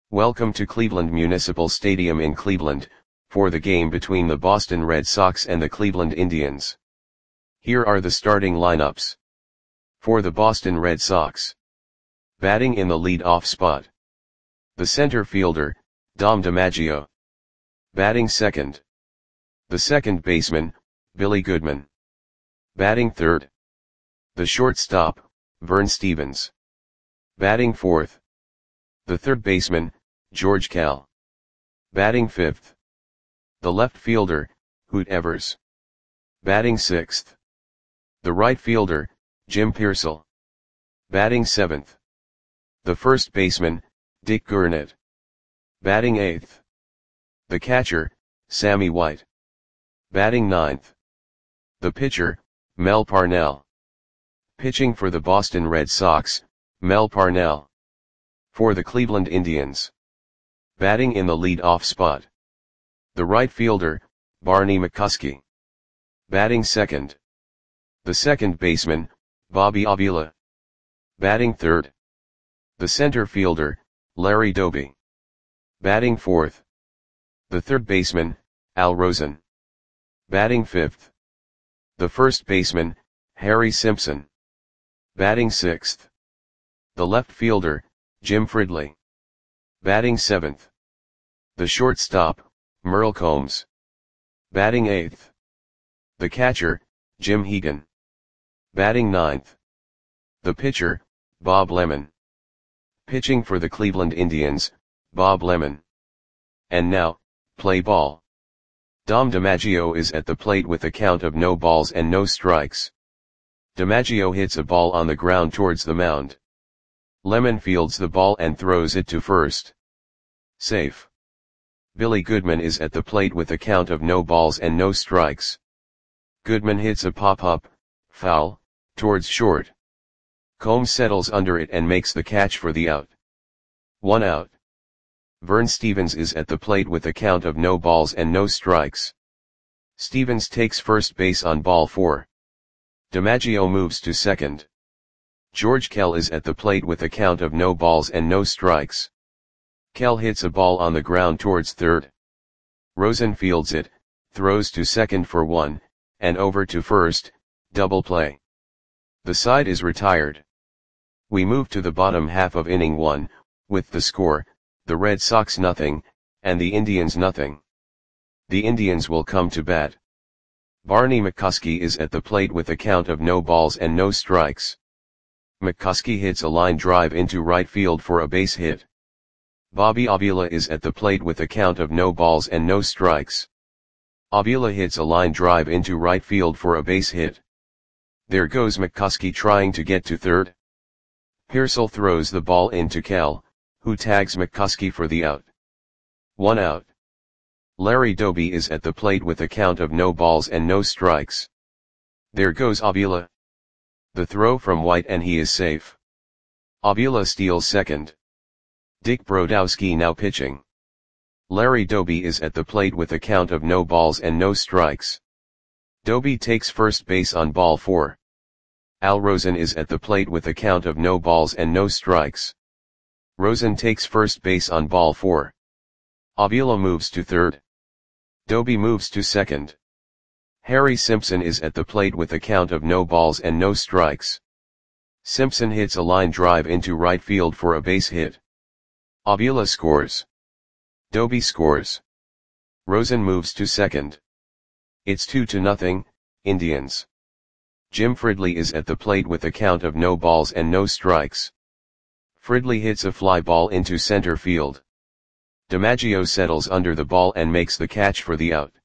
Welcome to Cleveland Municipal Stadium in Cleveland, for the game between the Boston Red Sox and the Cleveland Indians. Here are the starting lineups. For the Boston Red Sox. Batting in the lead-off spot. The center fielder, Dom DiMaggio. Batting second. The second baseman, Billy Goodman. Batting third. The shortstop, Vern Stephens. Batting fourth. The third baseman, George Kell. Batting fifth. The left fielder, Hoot Evers. Batting sixth. The right fielder, Jim Piersall. Batting seventh. The first baseman, Dick Gurnett. Batting eighth. The catcher, Sammy White. Batting ninth. The pitcher, Mel Parnell. Pitching for the Boston Red Sox, Mel Parnell. For the Cleveland Indians. Batting in the lead-off spot. The right fielder, Barney McCuskey. Batting second. The second baseman, Bobby Avila. Batting third. The center fielder, Larry Doby. Batting fourth. The third baseman, Al Rosen. Batting fifth. The first baseman, Harry Simpson. Batting sixth. The left fielder, Jim Fridley. Batting seventh. The shortstop, Merle Combs. Batting eighth. The catcher, Jim Hegan. Batting ninth. The pitcher, Bob Lemon. Pitching for the Cleveland Indians, Bob Lemon. And now, play ball. Dom DiMaggio is at the plate with a count of no balls and no strikes. DiMaggio hits a ball on the ground towards the mound. Lemon fields the ball and throws it to first. Safe. Billy Goodman is at the plate with a count of no balls and no strikes. Goodman hits a pop-up, foul, towards short. Combs settles under it and makes the catch for the out. 1 out. Vern Stephens is at the plate with a count of no balls and no strikes. Stephens takes first base on ball 4. DiMaggio moves to second. George Kell is at the plate with a count of no balls and no strikes. Kell hits a ball on the ground towards third. Rosen fields it, throws to second for 1, and over to first, double play. The side is retired. We move to the bottom half of inning 1, with the score, the Red Sox nothing, and the Indians nothing. The Indians will come to bat. Barney McCuskey is at the plate with a count of no balls and no strikes. McCuskey hits a line drive into right field for a base hit. Bobby Avila is at the plate with a count of no balls and no strikes. Avila hits a line drive into right field for a base hit. There goes McCuskey trying to get to third. Piersall throws the ball into Kell, who tags McCuskey for the out. 1 out. Larry Doby is at the plate with a count of no balls and no strikes. There goes Avila. The throw from White and he is safe. Avila steals second. Dick Brodowski now pitching. Larry Doby is at the plate with a count of no balls and no strikes. Doby takes first base on ball 4. Al Rosen is at the plate with a count of no balls and no strikes. Rosen takes first base on ball 4. Avila moves to third. Doby moves to second. Harry Simpson is at the plate with a count of no balls and no strikes. Simpson hits a line drive into right field for a base hit. Avila scores. Doby scores. Rosen moves to second. It's 2-0, Indians. Jim Fridley is at the plate with a count of no balls and no strikes. Fridley hits a fly ball into center field. DiMaggio settles under the ball and makes the catch for the out.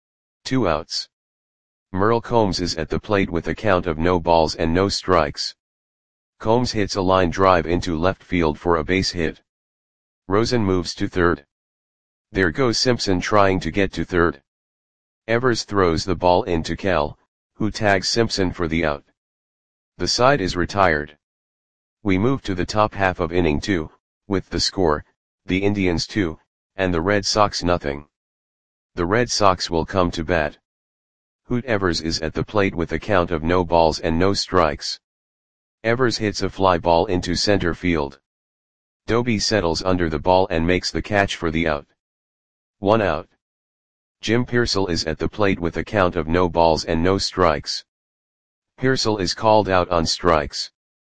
2 outs. Merle Combs is at the plate with a count of no balls and no strikes. Combs hits a line drive into left field for a base hit. Rosen moves to third. There goes Simpson trying to get to third. Evers throws the ball into Kell, who tags Simpson for the out. The side is retired. We move to the top half of inning 2, with the score, the Indians 2, and the Red Sox nothing. The Red Sox will come to bat. Hoot Evers is at the plate with a count of no balls and no strikes. Evers hits a fly ball into center field. Doby settles under the ball and makes the catch for the out. 1 out. Jim Pearsall is at the plate with a count of no balls and no strikes. Pearsall is called out on strikes.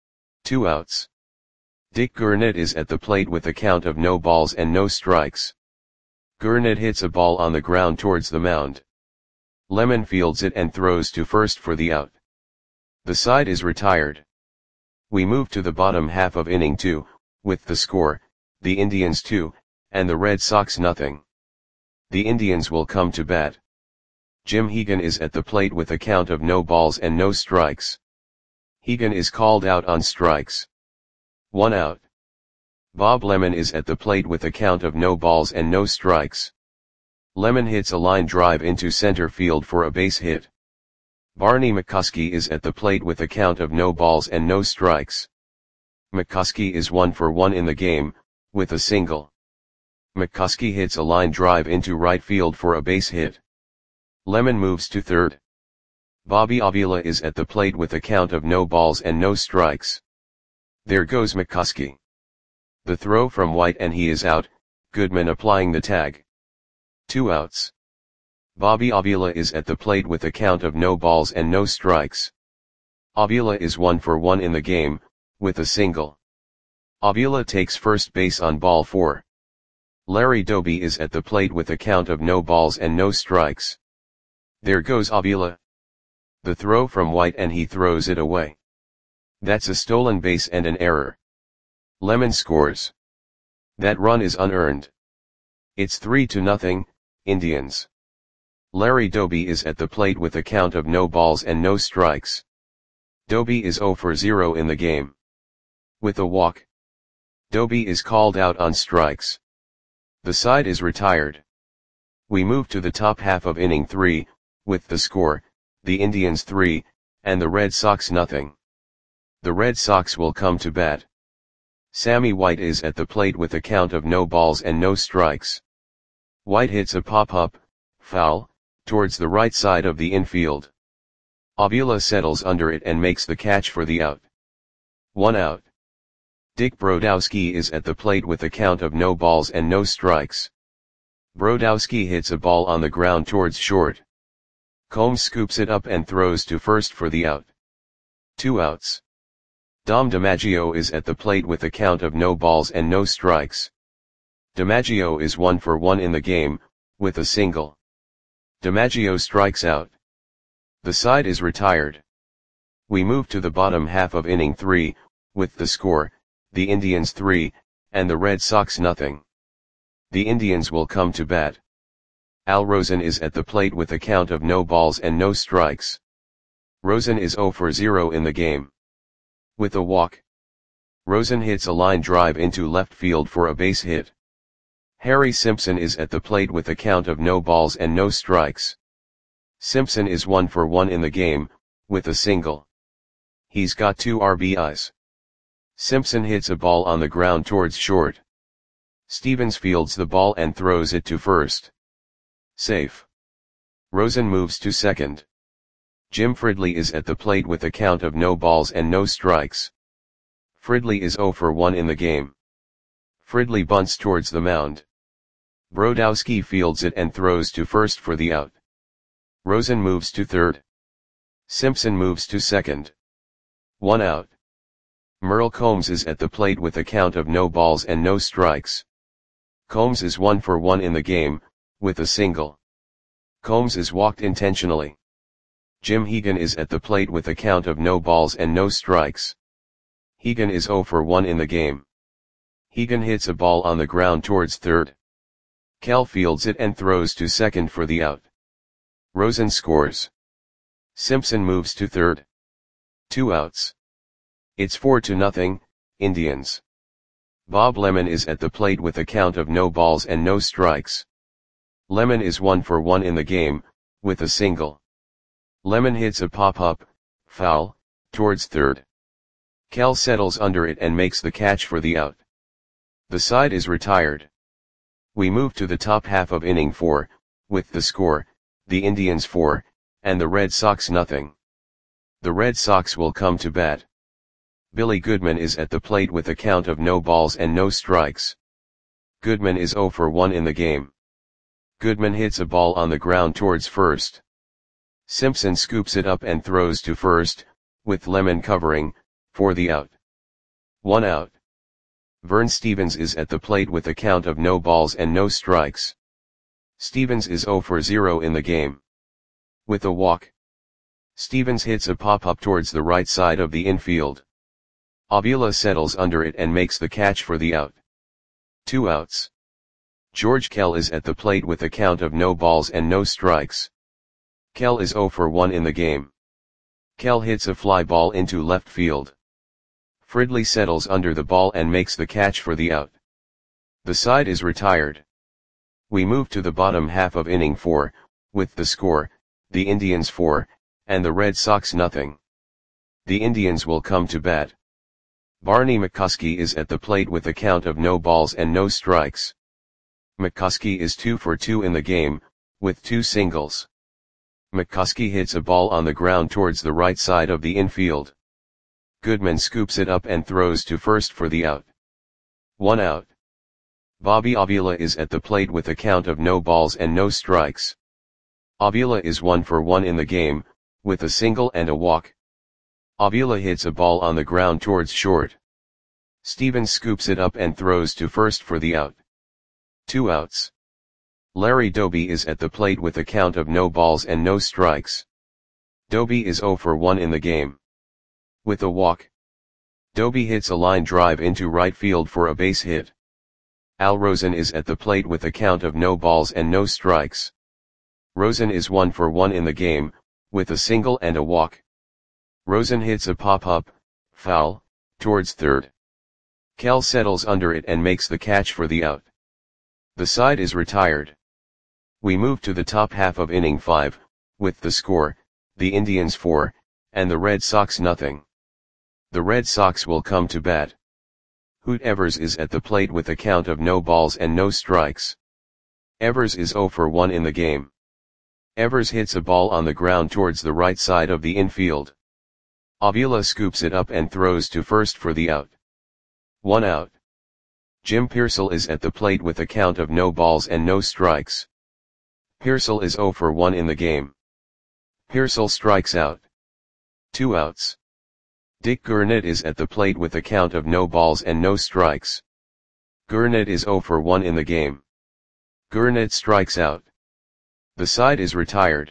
2 outs. Dick Gurnett is at the plate with a count of no balls and no strikes. Gurnett hits a ball on the ground towards the mound. Lemon fields it and throws to first for the out. The side is retired. We move to the bottom half of inning 2, with the score, the Indians 2, and the Red Sox nothing. The Indians will come to bat. Jim Hegan is at the plate with a count of no balls and no strikes. Hegan is called out on strikes. 1 out. Bob Lemon is at the plate with a count of no balls and no strikes. Lemon hits a line drive into center field for a base hit. Barney McCuskey is at the plate with a count of no balls and no strikes. McCuskey is 1 for 1 in the game, with a single. McCuskey hits a line drive into right field for a base hit. Lemon moves to third. Bobby Avila is at the plate with a count of no balls and no strikes. There goes McCuskey. The throw from White and he is out, Goodman applying the tag. 2 outs. Bobby Avila is at the plate with a count of no balls and no strikes. Avila is 1 for 1 in the game, with a single. Avila takes first base on ball 4. Larry Doby is at the plate with a count of no balls and no strikes. There goes Avila. The throw from White and he throws it away. That's a stolen base and an error. Lemon scores. That run is unearned. It's 3-0, Indians. Larry Doby is at the plate with a count of no balls and no strikes. Doby is 0 for 0 in the game. With a walk. Doby is called out on strikes. The side is retired. We move to the top half of inning 3, with the score, the Indians 3, and the Red Sox nothing. The Red Sox will come to bat. Sammy White is at the plate with a count of no balls and no strikes. White hits a pop-up, foul, towards the right side of the infield. Avila settles under it and makes the catch for the out. 1 out. Dick Brodowski is at the plate with a count of no balls and no strikes. Brodowski hits a ball on the ground towards short. Combs scoops it up and throws to first for the out. 2 outs. Dom DiMaggio is at the plate with a count of no balls and no strikes. DiMaggio is 1 for 1 in the game, with a single. DiMaggio strikes out. The side is retired. We move to the bottom half of inning 3, with the score, the Indians 3, and the Red Sox nothing. The Indians will come to bat. Al Rosen is at the plate with a count of no balls and no strikes. Rosen is 0 for 0 in the game. With a walk. Rosen hits a line drive into left field for a base hit. Harry Simpson is at the plate with a count of no balls and no strikes. Simpson is 1 for 1 in the game, with a single. He's got 2 RBIs. Simpson hits a ball on the ground towards short. Stevens fields the ball and throws it to first. Safe. Rosen moves to second. Jim Fridley is at the plate with a count of no balls and no strikes. Fridley is 0 for 1 in the game. Fridley bunts towards the mound. Brodowski fields it and throws to first for the out. Rosen moves to third. Simpson moves to second. 1 out. Merle Combs is at the plate with a count of no balls and no strikes. Combs is 1 for 1 in the game, with a single. Combs is walked intentionally. Jim Hegan is at the plate with a count of no balls and no strikes. Hegan is 0 for 1 in the game. Hegan hits a ball on the ground towards third. Kell fields it and throws to second for the out. Rosen scores. Simpson moves to third. 2 outs. It's 4-0, Indians. Bob Lemon is at the plate with a count of no balls and no strikes. Lemon is 1 for 1 in the game, with a single. Lemon hits a pop-up, foul, towards third. Kell settles under it and makes the catch for the out. The side is retired. We move to the top half of inning 4, with the score, the Indians 4, and the Red Sox nothing. The Red Sox will come to bat. Billy Goodman is at the plate with a count of no balls and no strikes. Goodman is 0 for 1 in the game. Goodman hits a ball on the ground towards first. Simpson scoops it up and throws to first, with Lemon covering, for the out. 1 out. Vern Stevens is at the plate with a count of no balls and no strikes. Stevens is 0 for 0 in the game. With a walk. Stevens hits a pop-up towards the right side of the infield. Avila settles under it and makes the catch for the out. 2 outs. George Kell is at the plate with a count of no balls and no strikes. Kell is 0 for 1 in the game. Kell hits a fly ball into left field. Fridley settles under the ball and makes the catch for the out. The side is retired. We move to the bottom half of inning 4, with the score, the Indians 4, and the Red Sox nothing. The Indians will come to bat. Barney McCuskey is at the plate with a count of no balls and no strikes. McCuskey is 2 for 2 in the game, with 2 singles. McCuskey hits a ball on the ground towards the right side of the infield. Goodman scoops it up and throws to first for the out. 1 out. Bobby Avila is at the plate with a count of no balls and no strikes. Avila is 1 for 1 in the game, with a single and a walk. Avila hits a ball on the ground towards short. Stevens scoops it up and throws to first for the out. 2 outs. Larry Doby is at the plate with a count of no balls and no strikes. Doby is 0 for 1 in the game. With a walk. Doby hits a line drive into right field for a base hit. Al Rosen is at the plate with a count of no balls and no strikes. Rosen is 1 for 1 in the game, with a single and a walk. Rosen hits a pop-up, foul, towards third. Kell settles under it and makes the catch for the out. The side is retired. We move to the top half of inning 5, with the score, the Indians 4, and the Red Sox nothing. The Red Sox will come to bat. Hoot Evers is at the plate with a count of no balls and no strikes. Evers is 0 for 1 in the game. Evers hits a ball on the ground towards the right side of the infield. Avila scoops it up and throws to first for the out. 1 out. Jim Pearsall is at the plate with a count of no balls and no strikes. Pearsall is 0 for 1 in the game. Pearsall strikes out. 2 outs. Dick Gurnett is at the plate with a count of no balls and no strikes. Gurnett is 0 for 1 in the game. Gurnett strikes out. The side is retired.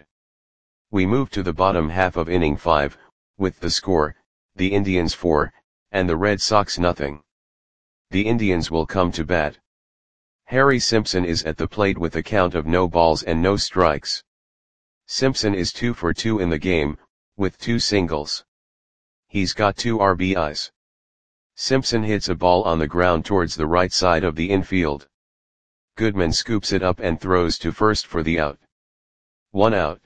We move to the bottom half of inning 5, with the score, the Indians 4, and the Red Sox nothing. The Indians will come to bat. Harry Simpson is at the plate with a count of no balls and no strikes. Simpson is 2 for 2 in the game, with 2 singles. He's got 2 RBIs. Simpson hits a ball on the ground towards the right side of the infield. Goodman scoops it up and throws to first for the out. 1 out.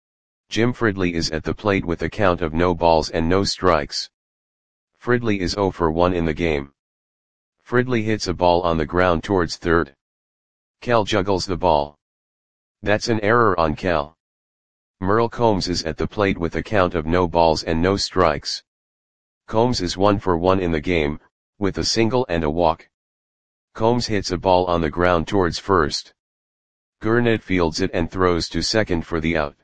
Jim Fridley is at the plate with a count of no balls and no strikes. Fridley is 0 for 1 in the game. Fridley hits a ball on the ground towards third. Kell juggles the ball. That's an error on Kell. Merle Combs is at the plate with a count of no balls and no strikes. Combs is 1 for 1 in the game, with a single and a walk. Combs hits a ball on the ground towards first. Gurnett fields it and throws to second for the out.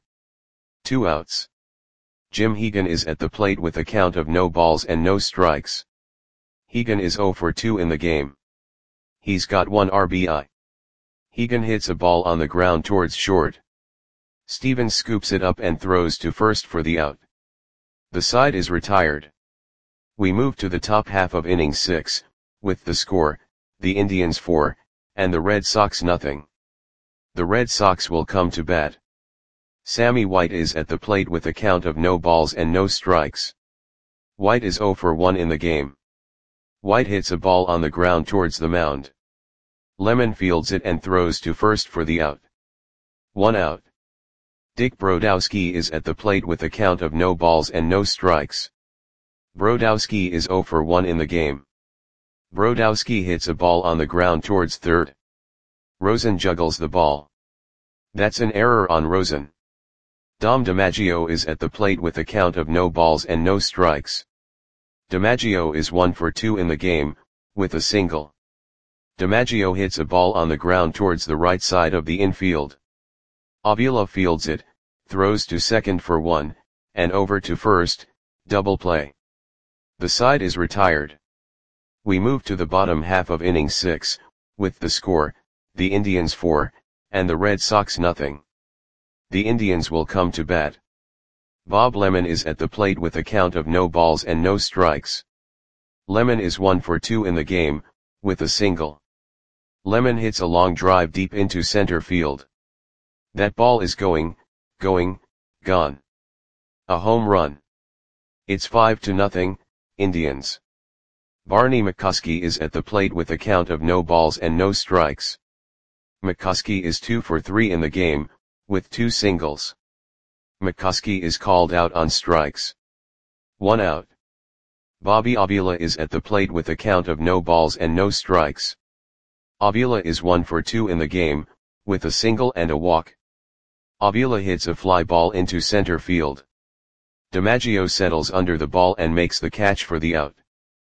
2 outs. Jim Hegan is at the plate with a count of no balls and no strikes. Hegan is 0 for 2 in the game. He's got 1 RBI. Hegan hits a ball on the ground towards short. Stevens scoops it up and throws to first for the out. The side is retired. We move to the top half of inning 6, with the score, the Indians 4, and the Red Sox nothing. The Red Sox will come to bat. Sammy White is at the plate with a count of no balls and no strikes. White is 0 for 1 in the game. White hits a ball on the ground towards the mound. Lemon fields it and throws to first for the out. 1 out. Dick Brodowski is at the plate with a count of no balls and no strikes. Brodowski is 0 for 1 in the game. Brodowski hits a ball on the ground towards third. Rosen juggles the ball. That's an error on Rosen. Dom DiMaggio is at the plate with a count of no balls and no strikes. DiMaggio is 1 for 2 in the game, with a single. DiMaggio hits a ball on the ground towards the right side of the infield. Avila fields it, throws to second for 1, and over to first, double play. The side is retired. We move to the bottom half of inning 6, with the score, the Indians 4, and the Red Sox nothing. The Indians will come to bat. Bob Lemon is at the plate with a count of no balls and no strikes. Lemon is 1 for 2 in the game, with a single. Lemon hits a long drive deep into center field. That ball is going, gone. A home run. It's 5-0, Indians. Barney McCuskey is at the plate with a count of no balls and no strikes. McCuskey is 2 for 3 in the game, with 2 singles. McCuskey is called out on strikes. 1 out. Bobby Avila is at the plate with a count of no balls and no strikes. Avila is 1 for 2 in the game, with a single and a walk. Avila hits a fly ball into center field. DiMaggio settles under the ball and makes the catch for the out.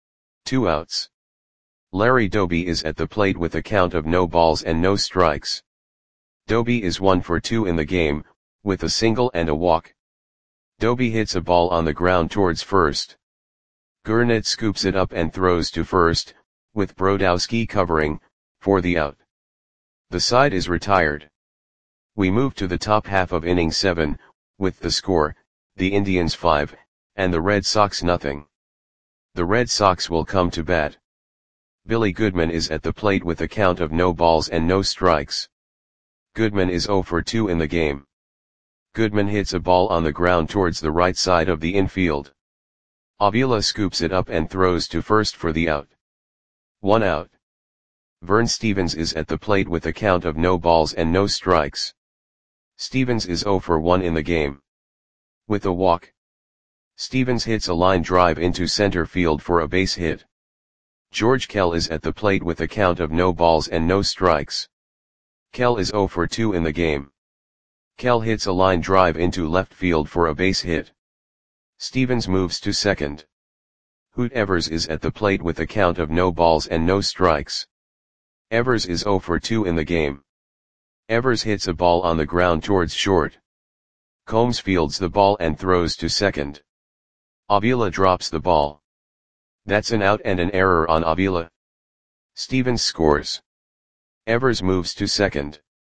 2 outs. Larry Doby is at the plate with a count of no balls and no strikes. Doby is 1 for 2 in the game, with a single and a walk. Doby hits a ball on the ground towards first. Gurnett scoops it up and throws to first, with Brodowski covering, for the out. The side is retired. We move to the top half of inning 7, with the score, the Indians 5, and the Red Sox nothing. The Red Sox will come to bat. Billy Goodman is at the plate with a count of no balls and no strikes. Goodman is 0 for 2 in the game. Goodman hits a ball on the ground towards the right side of the infield. Avila scoops it up and throws to first for the out. 1 out. Vern Stevens is at the plate with a count of no balls and no strikes. Stevens is 0 for 1 in the game. With a walk. Stevens hits a line drive into center field for a base hit. George Kell is at the plate with a count of no balls and no strikes. Kell is 0 for 2 in the game. Kell hits a line drive into left field for a base hit. Stevens moves to second. Hoot Evers is at the plate with a count of no balls and no strikes. Evers is 0 for 2 in the game. Evers hits a ball on the ground towards short. Combs fields the ball and throws to second. Avila drops the ball. That's an out and an error on Avila. Stevens scores. Evers moves to second.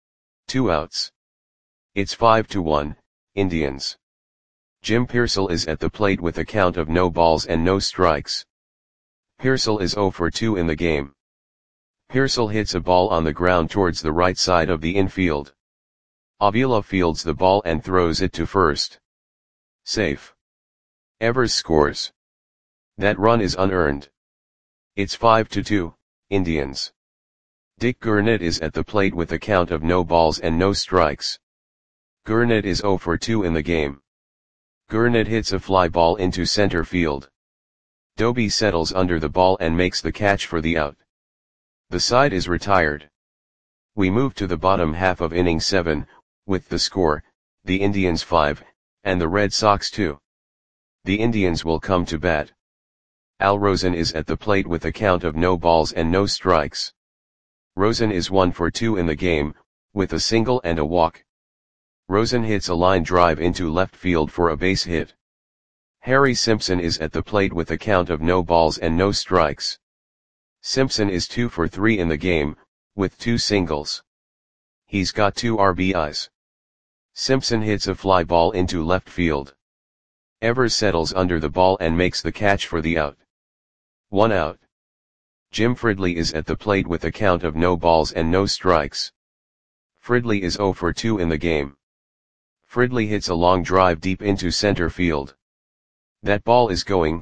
2 outs. It's 5-1, Indians. Jim Piersall is at the plate with a count of no balls and no strikes. Piersall is 0 for 2 in the game. Piersall hits a ball on the ground towards the right side of the infield. Avila fields the ball and throws it to first. Safe. Evers scores. That run is unearned. It's 5-2, Indians. Dick Gurnett is at the plate with a count of no balls and no strikes. Gurnett is 0 for 2 in the game. Gurnett hits a fly ball into center field. Doby settles under the ball and makes the catch for the out. The side is retired. We move to the bottom half of inning 7, with the score, the Indians 5, and the Red Sox 2. The Indians will come to bat. Al Rosen is at the plate with a count of no balls and no strikes. Rosen is 1 for 2 in the game, with a single and a walk. Rosen hits a line drive into left field for a base hit. Harry Simpson is at the plate with a count of no balls and no strikes. Simpson is 2 for 3 in the game, with 2 singles. He's got 2 RBIs. Simpson hits a fly ball into left field. Evers settles under the ball and makes the catch for the out. 1 out. Jim Fridley is at the plate with a count of no balls and no strikes. Fridley is 0 for 2 in the game. Fridley hits a long drive deep into center field. That ball is going,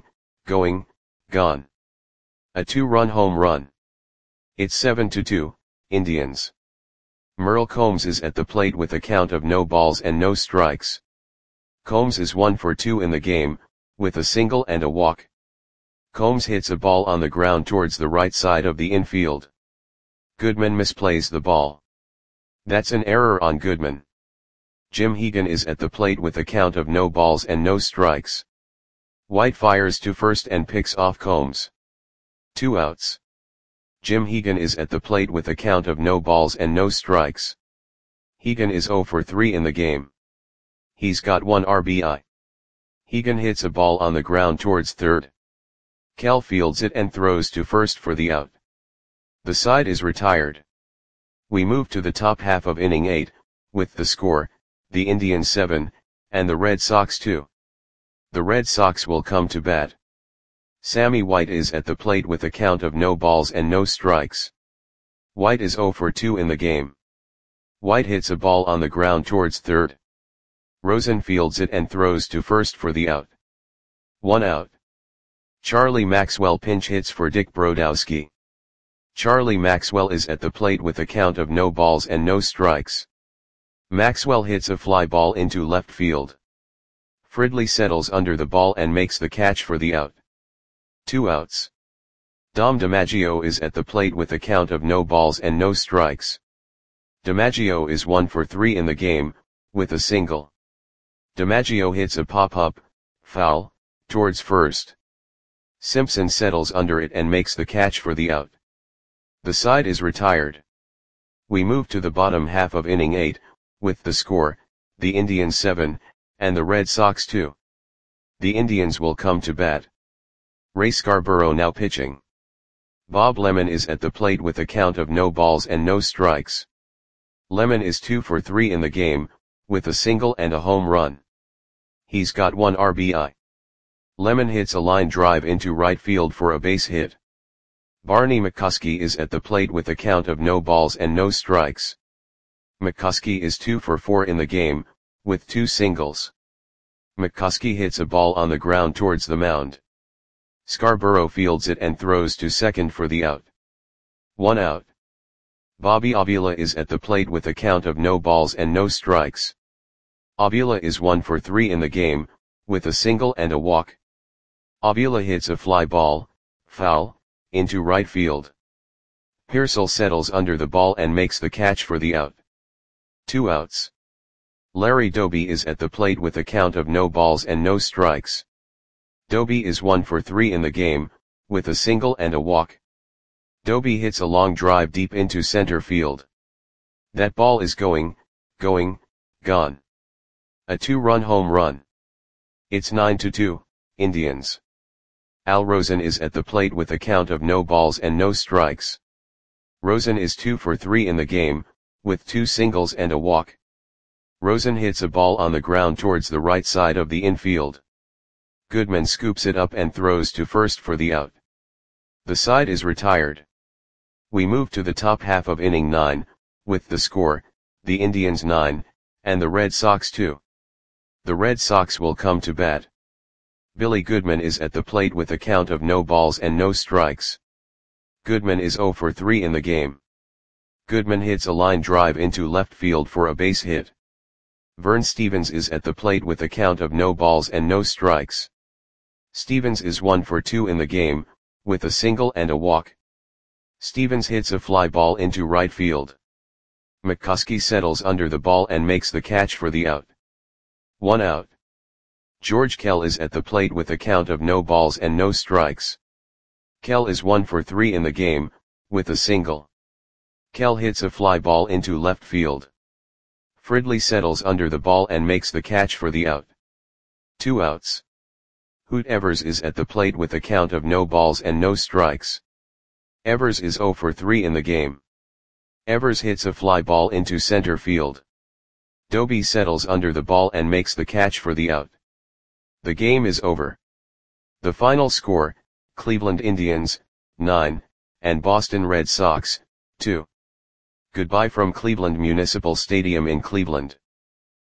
gone. A 2-run home run. It's 7-2, Indians. Merle Combs is at the plate with a count of no balls and no strikes. Combs is 1 for 2 in the game, with a single and a walk. Combs hits a ball on the ground towards the right side of the infield. Goodman misplays the ball. That's an error on Goodman. Jim Hegan is at the plate with a count of no balls and no strikes. White fires to first and picks off Combs. 2 outs. Jim Hegan is at the plate with a count of no balls and no strikes. Hegan is 0 for 3 in the game. He's got 1 RBI. Hegan hits a ball on the ground towards third. Kell fields it and throws to first for the out. The side is retired. We move to the top half of inning 8, with the score, the Indians 7, and the Red Sox 2. The Red Sox will come to bat. Sammy White is at the plate with a count of no balls and no strikes. White is 0 for 2 in the game. White hits a ball on the ground towards third. Rosen fields it and throws to first for the out. 1 out. Charlie Maxwell pinch hits for Dick Brodowski. Charlie Maxwell is at the plate with a count of no balls and no strikes. Maxwell hits a fly ball into left field. Fridley settles under the ball and makes the catch for the out. 2 outs. Dom DiMaggio is at the plate with a count of no balls and no strikes. DiMaggio is 1 for 3 in the game, with a single. DiMaggio hits a pop-up, foul, towards first. Simpson settles under it and makes the catch for the out. The side is retired. We move to the bottom half of inning 8, with the score, the Indians 7, and the Red Sox 2. The Indians will come to bat. Ray Scarborough now pitching. Bob Lemon is at the plate with a count of no balls and no strikes. Lemon is 2 for 3 in the game, with a single and a home run. He's got 1 RBI. Lemon hits a line drive into right field for a base hit. Barney McCuskey is at the plate with a count of no balls and no strikes. McCuskey is 2 for 4 in the game, with 2 singles. McCuskey hits a ball on the ground towards the mound. Scarborough fields it and throws to second for the out. 1 out. Bobby Avila is at the plate with a count of no balls and no strikes. Avila is 1 for 3 in the game, with a single and a walk. Avila hits a fly ball, foul, into right field. Pearsall settles under the ball and makes the catch for the out. 2 outs. Larry Doby is at the plate with a count of no balls and no strikes. Doby is 1 for 3 in the game, with a single and a walk. Doby hits a long drive deep into center field. That ball is gone. A 2-run home run. It's 9-2, Indians. Al Rosen is at the plate with a count of no balls and no strikes. Rosen is 2 for 3 in the game, with 2 singles and a walk. Rosen hits a ball on the ground towards the right side of the infield. Goodman scoops it up and throws to first for the out. The side is retired. We move to the top half of inning 9, with the score, the Indians 9, and the Red Sox 2. The Red Sox will come to bat. Billy Goodman is at the plate with a count of no balls and no strikes. Goodman is 0 for 3 in the game. Goodman hits a line drive into left field for a base hit. Vern Stevens is at the plate with a count of no balls and no strikes. Stevens is 1 for 2 in the game, with a single and a walk. Stevens hits a fly ball into right field. McCuskey settles under the ball and makes the catch for the out. 1 out. George Kell is at the plate with a count of no balls and no strikes. Kell is 1 for 3 in the game, with a single. Kell hits a fly ball into left field. Fridley settles under the ball and makes the catch for the out. 2 outs. Hoot Evers is at the plate with a count of no balls and no strikes. Evers is 0 for 3 in the game. Evers hits a fly ball into center field. Doby settles under the ball and makes the catch for the out. The game is over. The final score, Cleveland Indians, 9, and Boston Red Sox, 2. Goodbye from Cleveland Municipal Stadium in Cleveland.